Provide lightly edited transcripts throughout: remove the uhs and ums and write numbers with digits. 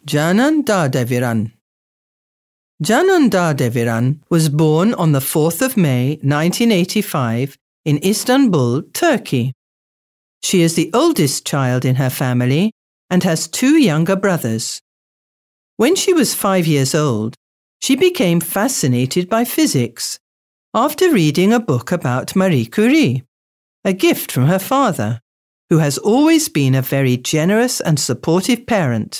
Canan Dağdeviran. Canan Dağdeviran was born on the 4th of May 1985 in Istanbul, Turkey. She is the oldest child in her family and has 2 younger brothers. When she was 5 years old, she became fascinated by physics after reading a book about Marie Curie, a gift from her father, who has always been a very generous and supportive parent.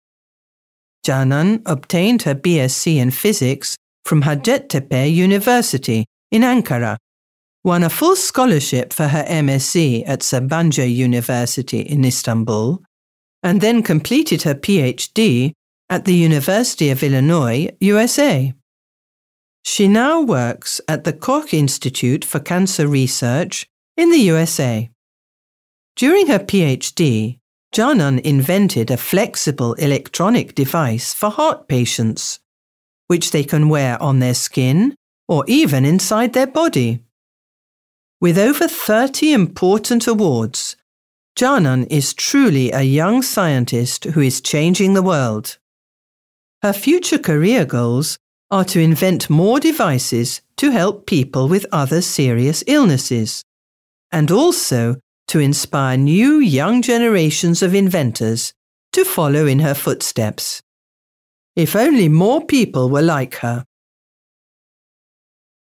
Canan obtained her BSc in physics from Hacettepe University in Ankara, won a full scholarship for her MSc at Sabancı University in Istanbul, and then completed her PhD at the University of Illinois, USA. She now works at the Koch Institute for Cancer Research in the USA. During her PhD, Canan invented a flexible electronic device for heart patients, which they can wear on their skin or even inside their body. With over 30 important awards, Canan is truly a young scientist who is changing the world. Her future career goals are to invent more devices to help people with other serious illnesses, and also to inspire new young generations of inventors to follow in her footsteps. If only more people were like her.